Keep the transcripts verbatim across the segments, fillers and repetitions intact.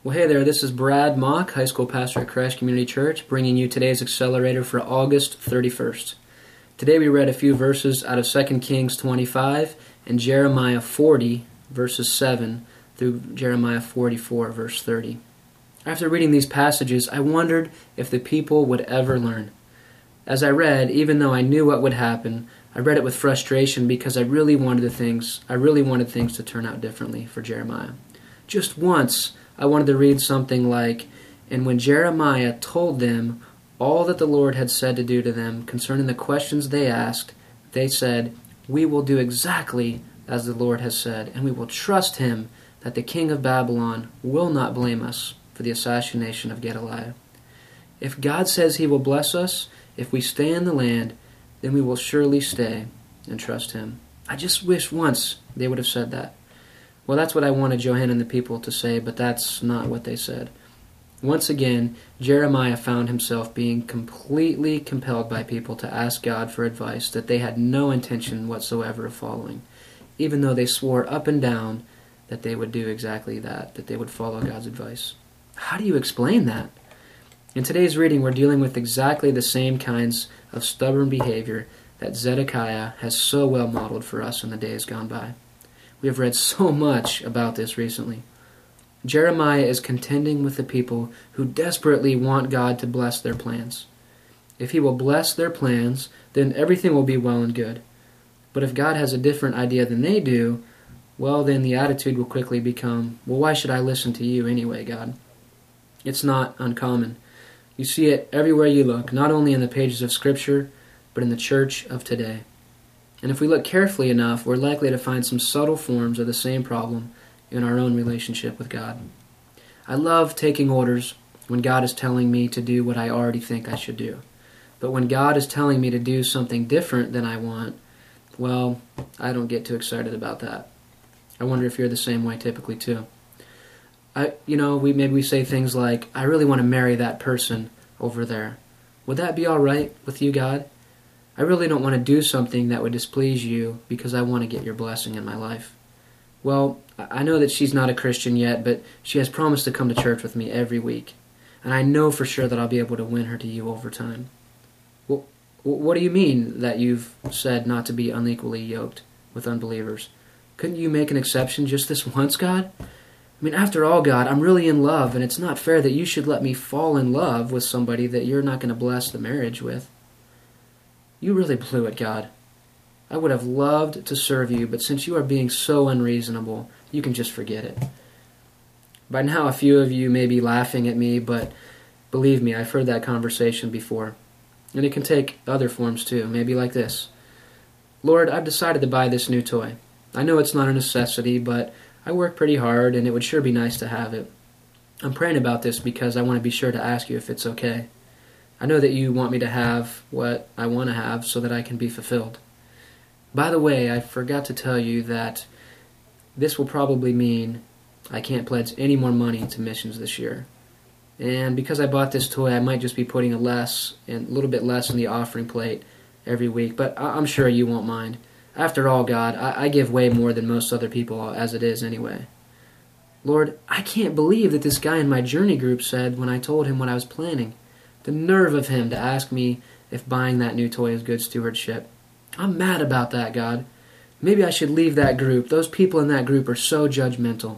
Well, hey there, this is Brad Mock, high school pastor at Christ Community Church, bringing you today's Accelerator for August thirty-first. Today we read a few verses out of Second Kings twenty-five and Jeremiah forty, verses seven, through Jeremiah forty-four, verse thirty. After reading these passages, I wondered if the people would ever learn. As I read, even though I knew what would happen, I read it with frustration because I really wanted the things, I really wanted things to turn out differently for Jeremiah. Just once, I wanted to read something like, "And when Jeremiah told them all that the Lord had said to do to them concerning the questions they asked, they said, 'We will do exactly as the Lord has said, and we will trust him that the king of Babylon will not blame us for the assassination of Gedaliah. If God says he will bless us, if we stay in the land, then we will surely stay and trust him.'" I just wish once they would have said that. Well, that's what I wanted Johanna and the people to say, but that's not what they said. Once again, Jeremiah found himself being completely compelled by people to ask God for advice that they had no intention whatsoever of following, even though they swore up and down that they would do exactly that, that they would follow God's advice. How do you explain that? In today's reading, we're dealing with exactly the same kinds of stubborn behavior that Zedekiah has so well modeled for us in the days gone by. We have read so much about this recently. Jeremiah is contending with the people who desperately want God to bless their plans. If he will bless their plans, then everything will be well and good. But if God has a different idea than they do, well, then the attitude will quickly become, "Well, why should I listen to you anyway, God?" It's not uncommon. You see it everywhere you look, not only in the pages of Scripture, but in the church of today. And if we look carefully enough, we're likely to find some subtle forms of the same problem in our own relationship with God. I love taking orders when God is telling me to do what I already think I should do. But when God is telling me to do something different than I want, well, I don't get too excited about that. I wonder if you're the same way typically too. I, you know, we maybe we say things like, "I really want to marry that person over there. Would that be all right with you, God? I really don't want to do something that would displease you because I want to get your blessing in my life." Well, I know that she's not a Christian yet, but she has promised to come to church with me every week. And I know for sure that I'll be able to win her to you over time. Well, what do you mean that you've said not to be unequally yoked with unbelievers? Couldn't you make an exception just this once, God? I mean, after all, God, I'm really in love, and it's not fair that you should let me fall in love with somebody that you're not going to bless the marriage with. You really blew it, God. I would have loved to serve you, but since you are being so unreasonable, you can just forget it. By now, a few of you may be laughing at me, but believe me, I've heard that conversation before. And it can take other forms too, maybe like this. "Lord, I've decided to buy this new toy. I know it's not a necessity, but I work pretty hard, and it would sure be nice to have it. I'm praying about this because I want to be sure to ask you if it's okay. I know that you want me to have what I want to have so that I can be fulfilled. By the way, I forgot to tell you that this will probably mean I can't pledge any more money to missions this year. And because I bought this toy, I might just be putting a less and a little bit less in the offering plate every week, but I'm sure you won't mind. After all, God, I, I give way more than most other people as it is anyway. Lord, I can't believe that this guy in my journey group said when I told him what I was planning. The nerve of him to ask me if buying that new toy is good stewardship. I'm mad about that, God. Maybe I should leave that group. Those people in that group are so judgmental."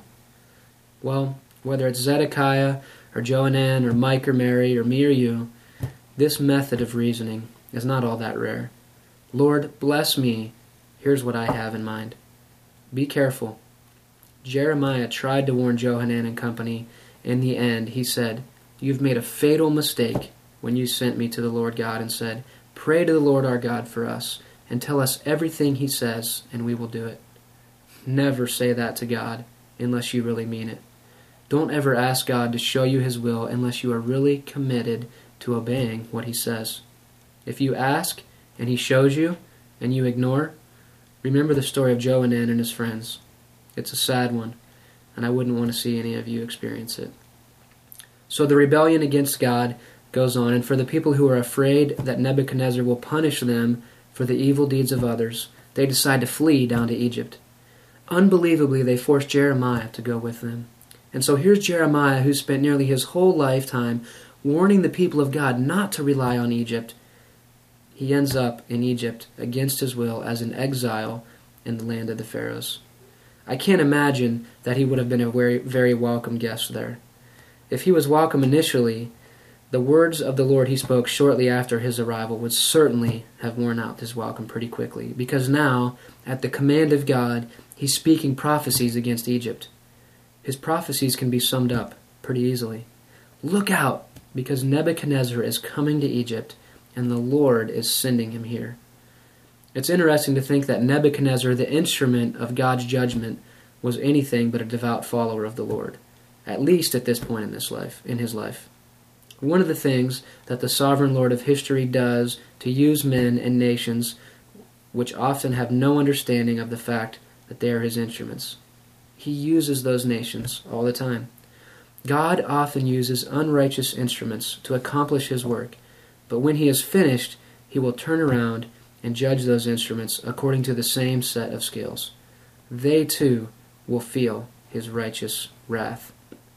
Well, whether it's Zedekiah or Johanan or Mike or Mary or me or you, this method of reasoning is not all that rare. Lord, bless me. Here's what I have in mind. Be careful. Jeremiah tried to warn Johanan and company. In the end, he said, "You've made a fatal mistake when you sent me to the Lord God and said, 'Pray to the Lord our God for us, and tell us everything he says, and we will do it.' Never say that to God unless you really mean it. Don't ever ask God to show you his will unless you are really committed to obeying what he says. If you ask, and he shows you, and you ignore, remember the story of Johanan and his friends. It's a sad one, and I wouldn't want to see any of you experience it." So the rebellion against God goes on, and for the people who are afraid that Nebuchadnezzar will punish them for the evil deeds of others, they decide to flee down to Egypt. Unbelievably, they force Jeremiah to go with them. And so here's Jeremiah, who spent nearly his whole lifetime warning the people of God not to rely on Egypt. He ends up in Egypt against his will as an exile in the land of the Pharaohs. I can't imagine that he would have been a very, very welcome guest there. If he was welcome initially, the words of the Lord he spoke shortly after his arrival would certainly have worn out his welcome pretty quickly, because now, at the command of God, he's speaking prophecies against Egypt. His prophecies can be summed up pretty easily. Look out, because Nebuchadnezzar is coming to Egypt, and the Lord is sending him here. It's interesting to think that Nebuchadnezzar, the instrument of God's judgment, was anything but a devout follower of the Lord, at least at this point in this life, in his life. One of the things that the sovereign Lord of history does to use men and nations which often have no understanding of the fact that they are his instruments. He uses those nations all the time. God often uses unrighteous instruments to accomplish his work, but when he is finished, he will turn around and judge those instruments according to the same set of scales. They too will feel his righteous wrath.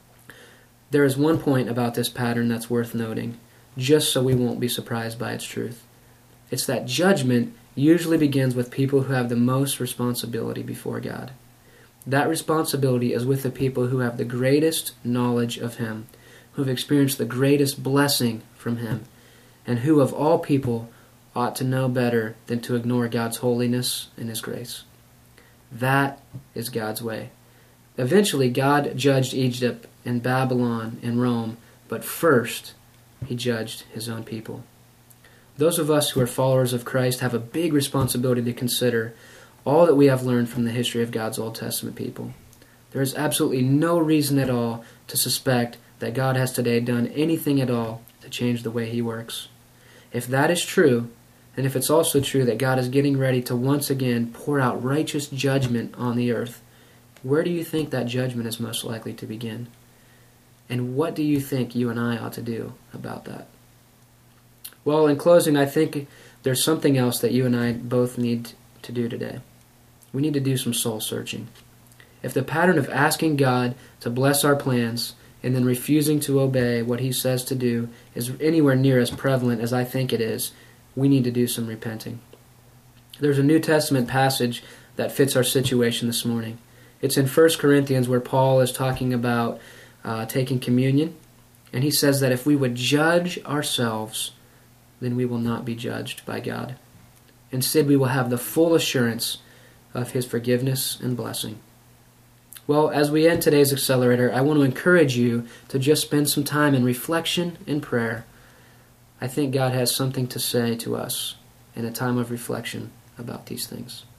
There is one point about this pattern that's worth noting, just so we won't be surprised by its truth. It's that judgment usually begins with people who have the most responsibility before God. That responsibility is with the people who have the greatest knowledge of him, who have experienced the greatest blessing from him, and who of all people ought to know better than to ignore God's holiness and his grace. That is God's way. Eventually, God judged Egypt and Babylon and Rome, but first, he judged his own people. Those of us who are followers of Christ have a big responsibility to consider all that we have learned from the history of God's Old Testament people. There is absolutely no reason at all to suspect that God has today done anything at all to change the way he works. If that is true, and if it's also true that God is getting ready to once again pour out righteous judgment on the earth, where do you think that judgment is most likely to begin? And what do you think you and I ought to do about that? Well, in closing, I think there's something else that you and I both need to do today. We need to do some soul searching. If the pattern of asking God to bless our plans and then refusing to obey what he says to do is anywhere near as prevalent as I think it is, we need to do some repenting. There's a New Testament passage that fits our situation this morning. It's in First Corinthians, where Paul is talking about uh, taking communion, and he says that if we would judge ourselves, then we will not be judged by God. Instead, we will have the full assurance of his forgiveness and blessing. Well, as we end today's Accelerator, I want to encourage you to just spend some time in reflection and prayer. I think God has something to say to us in a time of reflection about these things.